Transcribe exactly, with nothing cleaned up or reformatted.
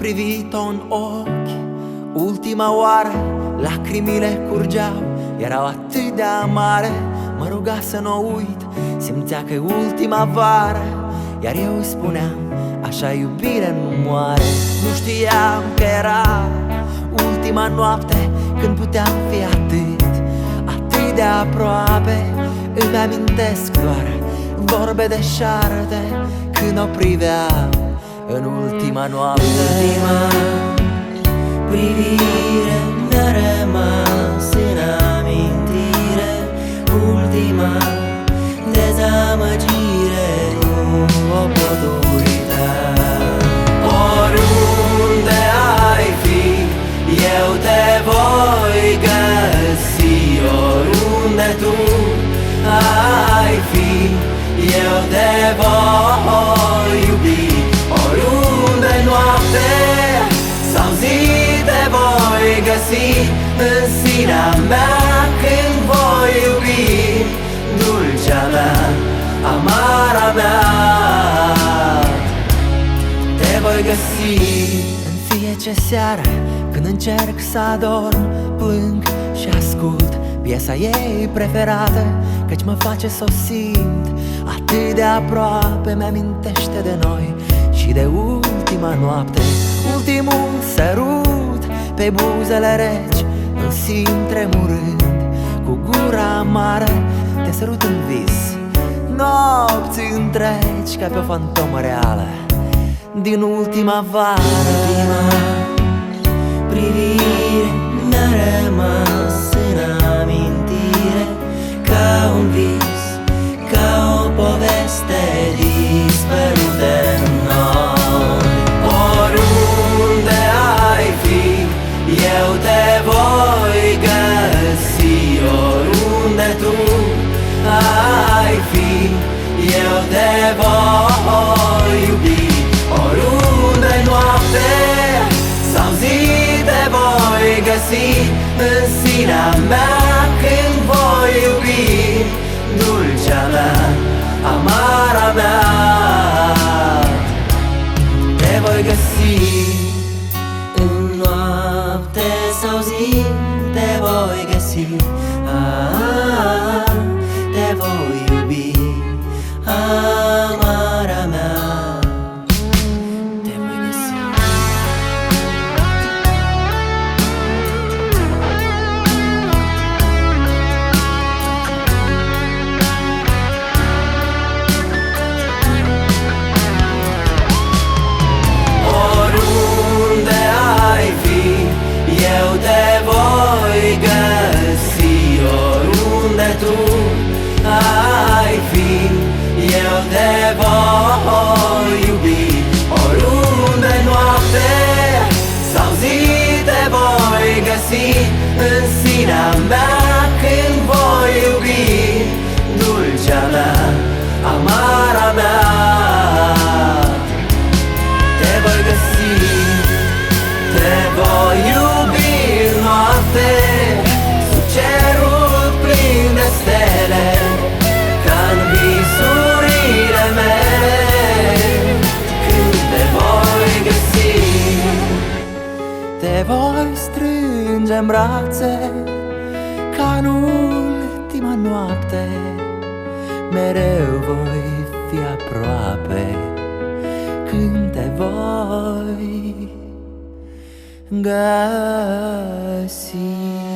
privit-o în ochi ultima oară, lacrimile curgeau, erau atât de amare. Mă ruga să n-o uit, simțea că e ultima vară, iar eu îi spuneam, așa iubire nu moare. Nu știam că era ultima noapte, când puteam fi atât, atât de aproape. Îmi amintesc doar vorbe deșarte, când o priveam în ultima noapte. Ultima privire mi-a rămas în amintire, ultima dezamăgire, nu o pot uita. Oriunde ai fi, eu te voi găsi. Oriunde tu ai fi, eu te voi iubi. Oriunde noapte sau zi te voi găsi, în sinea mea când voi iubi. Dulcea mea, amara mea, te voi găsi. În fiecare seară când încerc să adorm, plâng și ascult piesa ei preferată, căci mă face să o simt atât de aproape. Mi-amintește de noi și de ultima noapte, ultimul sărut pe buzele reci. Îl simt tremurând cu gura amară, te sărut în vis nopți întregi, ca pe o fantomă reală din ultima vară. Ultima privire mi-a rămas în amintire, ca un vis, ca o poveste dispărută în noi. Oriunde ai fi, eu te voi găsi. Oriunde tu ai fi, eu te voi iubi. Oriunde noapte sau zi te voi găsi, în sinea mea când voi iubi. Dulcea mea, amara mea, te voi găsi. În noapte sau zi te voi găsi, ah, te voi iubi, amara mea, te voi găsi. Oriunde ai fi, eu te voi găsi. Oriunde tu ai fi, eu te voi iubi. Oriunde noapte sau zi te voi găsi, în sinea mea când voi iubi. Dulcea mea, amara mea, te voi găsi. Te voi iubi noapte, sub cerul plin de stele, ca-n visurile mele. Când te voi găsi, te voi strânge în brațe, ca în ultima noapte. Mereu voi fi aproape când te voi găsi.